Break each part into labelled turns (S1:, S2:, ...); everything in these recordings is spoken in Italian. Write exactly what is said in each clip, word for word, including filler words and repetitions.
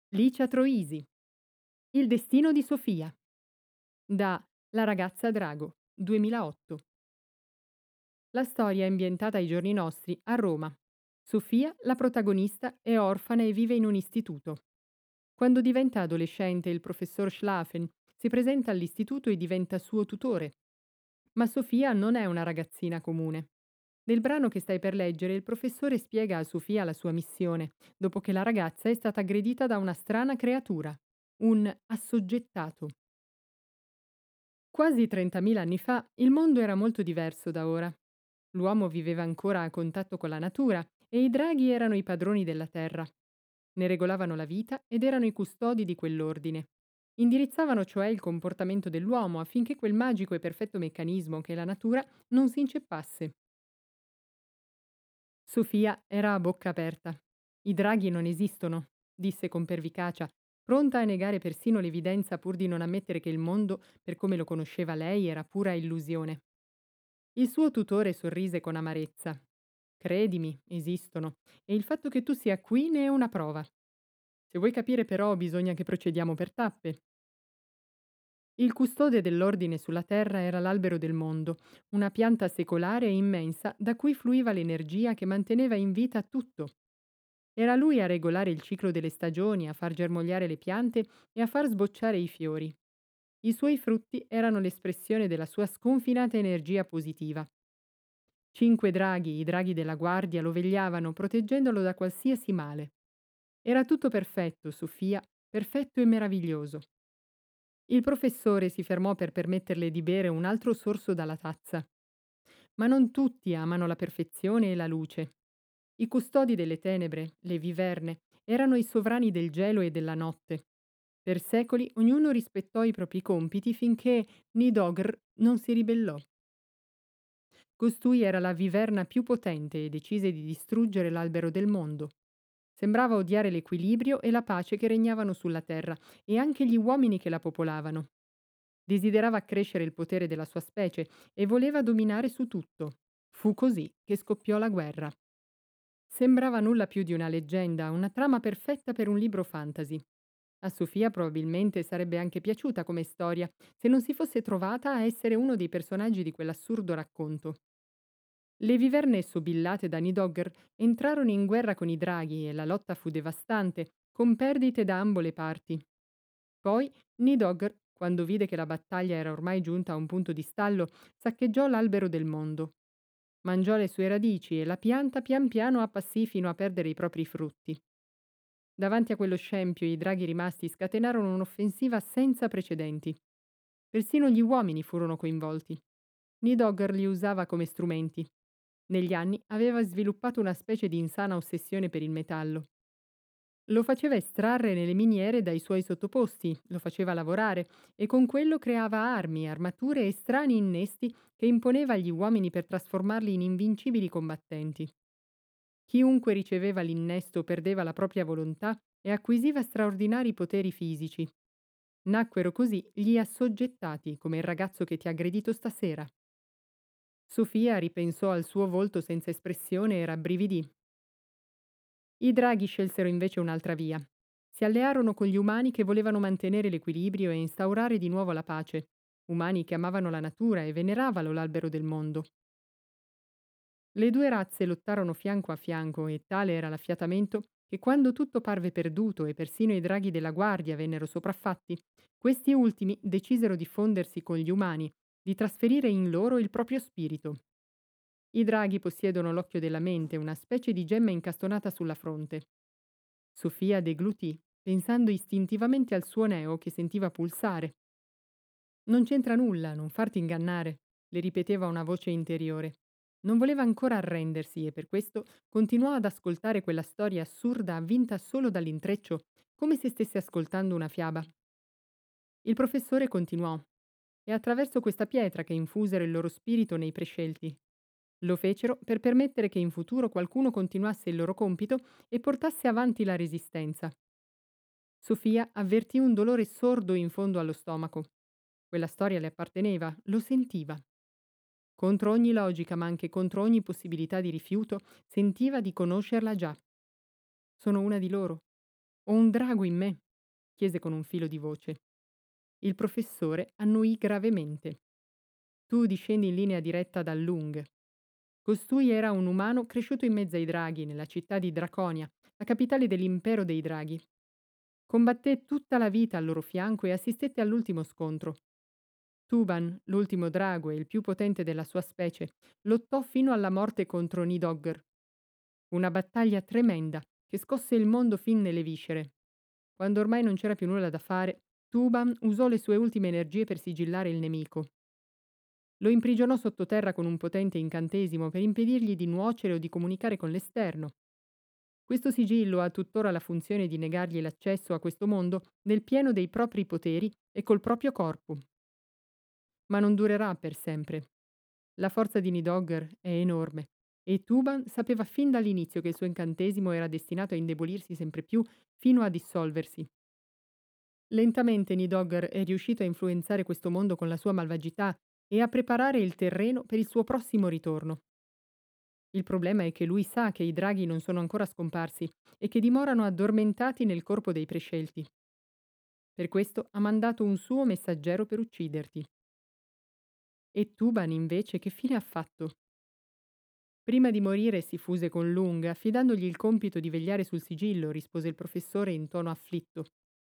S1: Licia Troisi. Il destino di Sofia. Da La ragazza drago, duemilaotto. La storia è ambientata ai giorni nostri a Roma. Sofia, la protagonista, è orfana e vive in un istituto. Quando diventa adolescente, il professor Schlafen si presenta all'istituto e diventa suo tutore. Ma Sofia non è una ragazzina comune. Nel brano che stai per leggere, il professore spiega a Sofia la sua missione, dopo che la ragazza è stata aggredita da una strana creatura, un assoggettato. Quasi trentamila anni fa il mondo era molto diverso da ora. L'uomo viveva ancora a contatto con la natura e i draghi erano i padroni della terra. Ne regolavano la vita ed erano i custodi di quell'ordine. Indirizzavano cioè il comportamento dell'uomo affinché quel magico e perfetto meccanismo che è la natura non si inceppasse. Sofia era a bocca aperta. I draghi non esistono, disse con pervicacia, pronta a negare persino l'evidenza pur di non ammettere che il mondo, per come lo conosceva lei, era pura illusione. Il suo tutore sorrise con amarezza. Credimi, esistono, e il fatto che tu sia qui ne è una prova. Se vuoi capire però bisogna che procediamo per tappe. Il custode dell'ordine sulla terra era l'albero del mondo, una pianta secolare e immensa da cui fluiva l'energia che manteneva in vita tutto. Era lui a regolare il ciclo delle stagioni, a far germogliare le piante e a far sbocciare i fiori. I suoi frutti erano l'espressione della sua sconfinata energia positiva. Cinque draghi, i draghi della guardia, lo vegliavano, proteggendolo da qualsiasi male. Era tutto perfetto, Sofia, perfetto e meraviglioso. Il professore si fermò per permetterle di bere un altro sorso dalla tazza. Ma non tutti amano la perfezione e la luce. I custodi delle tenebre, le viverne, erano i sovrani del gelo e della notte. Per secoli ognuno rispettò i propri compiti finché Nidogr non si ribellò. Costui era la viverna più potente e decise di distruggere l'albero del mondo. Sembrava odiare l'equilibrio e la pace che regnavano sulla terra e anche gli uomini che la popolavano. Desiderava accrescere il potere della sua specie e voleva dominare su tutto. Fu così che scoppiò la guerra. Sembrava nulla più di una leggenda, una trama perfetta per un libro fantasy. A Sofia probabilmente sarebbe anche piaciuta come storia, se non si fosse trovata a essere uno dei personaggi di quell'assurdo racconto. Le viverne sobillate da Nidogger entrarono in guerra con i draghi e la lotta fu devastante, con perdite da ambo le parti. Poi Nidogger, quando vide che la battaglia era ormai giunta a un punto di stallo, saccheggiò l'albero del mondo. Mangiò le sue radici e la pianta pian piano appassì fino a perdere i propri frutti. Davanti a quello scempio i draghi rimasti scatenarono un'offensiva senza precedenti. Persino gli uomini furono coinvolti. Nidogger li usava come strumenti. Negli anni aveva sviluppato una specie di insana ossessione per il metallo. Lo faceva estrarre nelle miniere dai suoi sottoposti, lo faceva lavorare e con quello creava armi, armature e strani innesti che imponeva agli uomini per trasformarli in invincibili combattenti. Chiunque riceveva l'innesto perdeva la propria volontà e acquisiva straordinari poteri fisici. Nacquero così gli assoggettati, come il ragazzo che ti ha aggredito stasera. Sofia ripensò al suo volto senza espressione e rabbrividì. I draghi scelsero invece un'altra via. Si allearono con gli umani che volevano mantenere l'equilibrio e instaurare di nuovo la pace, umani che amavano la natura e veneravano l'albero del mondo. Le due razze lottarono fianco a fianco e tale era l'affiatamento che quando tutto parve perduto e persino i draghi della guardia vennero sopraffatti, questi ultimi decisero di fondersi con gli umani, di trasferire in loro il proprio spirito. I draghi possiedono l'occhio della mente, una specie di gemma incastonata sulla fronte. Sofia deglutì, pensando istintivamente al suo neo che sentiva pulsare. Non c'entra nulla, non farti ingannare, le ripeteva una voce interiore. Non voleva ancora arrendersi e per questo continuò ad ascoltare quella storia assurda avvinta solo dall'intreccio, come se stesse ascoltando una fiaba. Il professore continuò. È attraverso questa pietra che infusero il loro spirito nei prescelti. Lo fecero per permettere che in futuro qualcuno continuasse il loro compito e portasse avanti la resistenza. Sofia avvertì un dolore sordo in fondo allo stomaco. Quella storia le apparteneva, lo sentiva. Contro ogni logica, ma anche contro ogni possibilità di rifiuto, sentiva di conoscerla già. Sono una di loro. Ho un drago in me, chiese con un filo di voce. Il professore annuì gravemente. Tu discendi in linea diretta da Lung. Costui era un umano cresciuto in mezzo ai draghi, nella città di Draconia, la capitale dell'impero dei draghi. Combatté tutta la vita al loro fianco e assistette all'ultimo scontro. Tuban, l'ultimo drago e il più potente della sua specie, lottò fino alla morte contro Nidogger. Una battaglia tremenda che scosse il mondo fin nelle viscere. Quando ormai non c'era più nulla da fare, Tuban usò le sue ultime energie per sigillare il nemico. Lo imprigionò sottoterra con un potente incantesimo per impedirgli di nuocere o di comunicare con l'esterno. Questo sigillo ha tuttora la funzione di negargli l'accesso a questo mondo nel pieno dei propri poteri e col proprio corpo. Ma non durerà per sempre. La forza di Nidogger è enorme e Tuban sapeva fin dall'inizio che il suo incantesimo era destinato a indebolirsi sempre più fino a dissolversi. Lentamente Nidogger è riuscito a influenzare questo mondo con la sua malvagità e a preparare il terreno per il suo prossimo ritorno. Il problema è che lui sa che i draghi non sono ancora scomparsi e che dimorano addormentati nel corpo dei prescelti. Per questo ha mandato un suo messaggero per ucciderti. E Tuban invece che fine ha fatto? Prima di morire si fuse con Lung, affidandogli il compito di vegliare sul sigillo, rispose il professore in tono afflitto.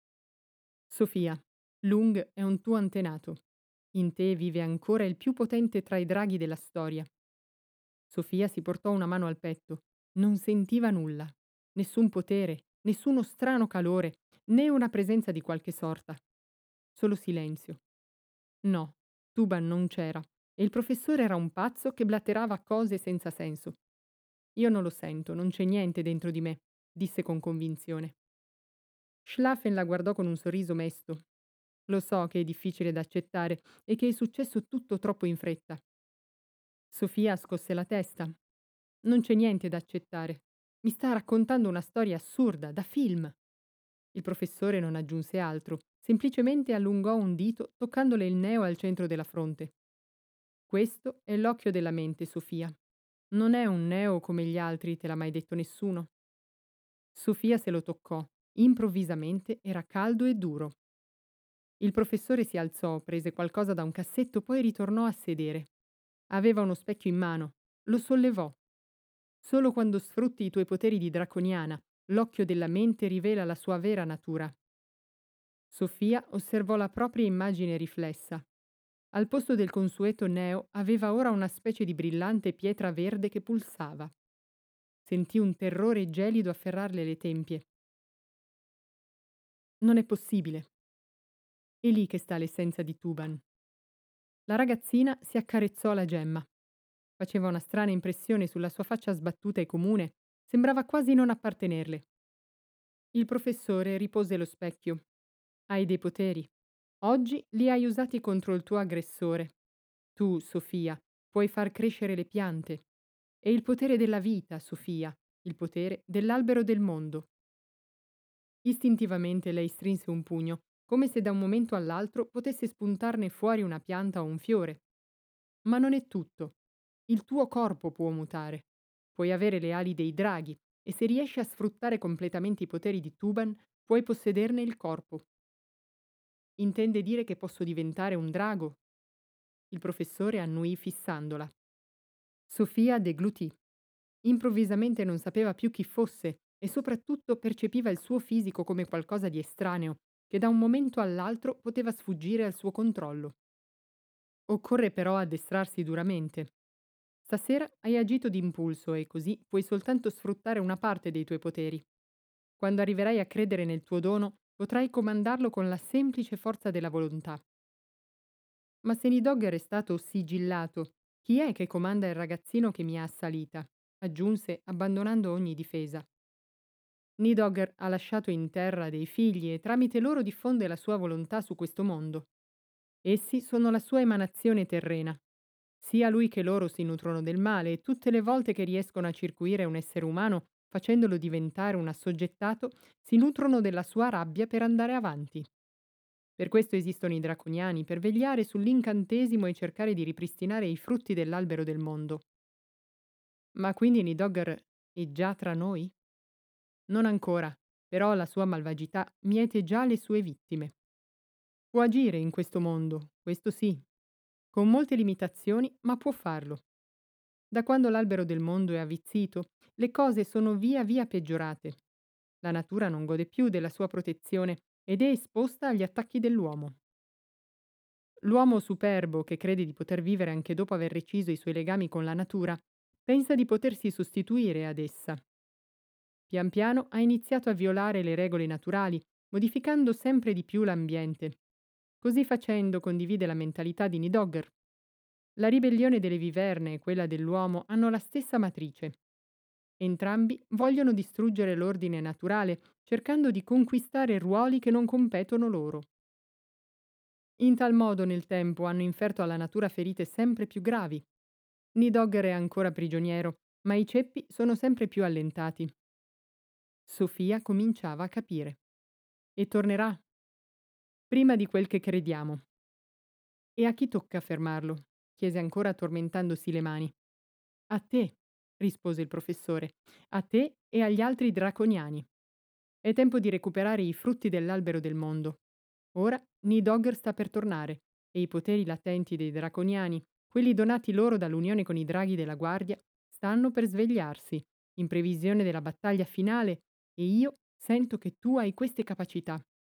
S1: Sofia, Lung è un tuo antenato. In te vive ancora il più potente tra i draghi della storia. Sofia si portò una mano al petto. Non sentiva nulla. Nessun potere, nessuno strano calore, né una presenza di qualche sorta. Solo silenzio. No, Tuban non c'era, e il professore era un pazzo che blatterava cose senza senso. Io non lo sento, non c'è niente dentro di me, disse con convinzione. Schlafen la guardò con un sorriso mesto. Lo so che è difficile da accettare e che è successo tutto troppo in fretta. Sofia scosse la testa. Non c'è niente da accettare. Mi sta raccontando una storia assurda, da film. Il professore non aggiunse altro, semplicemente allungò un dito toccandole il neo al centro della fronte. Questo è l'occhio della mente, Sofia. Non è un neo come gli altri, te l'ha mai detto nessuno. Sofia se lo toccò. Improvvisamente era caldo e duro. Il professore si alzò, prese qualcosa da un cassetto, poi ritornò a sedere. Aveva uno specchio in mano. Lo sollevò. Solo quando sfrutti i tuoi poteri di draconiana, l'occhio della mente rivela la sua vera natura. Sofia osservò la propria immagine riflessa. Al posto del consueto neo aveva ora una specie di brillante pietra verde che pulsava. Sentì un terrore gelido afferrarle le tempie. Non è possibile. È lì che sta l'essenza di Tuban. La ragazzina si accarezzò la gemma. Faceva una strana impressione sulla sua faccia sbattuta e comune, sembrava quasi non appartenerle. Il professore ripose lo specchio. Hai dei poteri. Oggi li hai usati contro il tuo aggressore. Tu, Sofia, puoi far crescere le piante. È il potere della vita, Sofia, il potere dell'albero del mondo. Istintivamente lei strinse un pugno, come se da un momento all'altro potesse spuntarne fuori una pianta o un fiore. Ma non è tutto. Il tuo corpo può mutare. Puoi avere le ali dei draghi e se riesci a sfruttare completamente i poteri di Tuban, puoi possederne il corpo. Intende dire che posso diventare un drago? Il professore annuì fissandola. Sofia deglutì. Improvvisamente non sapeva più chi fosse e soprattutto percepiva il suo fisico come qualcosa di estraneo, che da un momento all'altro poteva sfuggire al suo controllo. Occorre però addestrarsi duramente. Stasera hai agito d'impulso e così puoi soltanto sfruttare una parte dei tuoi poteri. Quando arriverai a credere nel tuo dono, potrai comandarlo con la semplice forza della volontà. Ma se Nidogger è stato sigillato, chi è che comanda il ragazzino che mi ha assalita? Aggiunse, abbandonando ogni difesa. Nidogger ha lasciato in terra dei figli e tramite loro diffonde la sua volontà su questo mondo. Essi sono la sua emanazione terrena. Sia lui che loro si nutrono del male e tutte le volte che riescono a circuire un essere umano, facendolo diventare un assoggettato, si nutrono della sua rabbia per andare avanti. Per questo esistono i draconiani, per vegliare sull'incantesimo e cercare di ripristinare i frutti dell'albero del mondo. Ma quindi Nidogger è già tra noi? Non ancora. Però la sua malvagità miete già le sue vittime. Può agire in questo mondo, questo sì, con molte limitazioni, ma può farlo. Da quando l'albero del mondo è avvizzito, le cose sono via via peggiorate. La natura non gode più della sua protezione ed è esposta agli attacchi dell'uomo. L'uomo superbo, che crede di poter vivere anche dopo aver reciso i suoi legami con la natura, pensa di potersi sostituire ad essa. Pian piano ha iniziato a violare le regole naturali, modificando sempre di più l'ambiente. Così facendo condivide la mentalità di Nidogger. La ribellione delle viverne e quella dell'uomo hanno la stessa matrice. Entrambi vogliono distruggere l'ordine naturale, cercando di conquistare ruoli che non competono loro. In tal modo nel tempo hanno inferto alla natura ferite sempre più gravi. Nidogger è ancora prigioniero, ma i ceppi sono sempre più allentati. Sofia cominciava a capire. E tornerà, prima di quel che crediamo. E a chi tocca fermarlo? Chiese ancora tormentandosi le mani. A te, rispose il professore, a te e agli altri draconiani. È tempo di recuperare i frutti dell'albero del mondo. Ora Nidogger sta per tornare e i poteri latenti dei draconiani, quelli donati loro dall'unione con i draghi della guardia, stanno per svegliarsi, in previsione della battaglia finale, e io sento che tu hai queste capacità.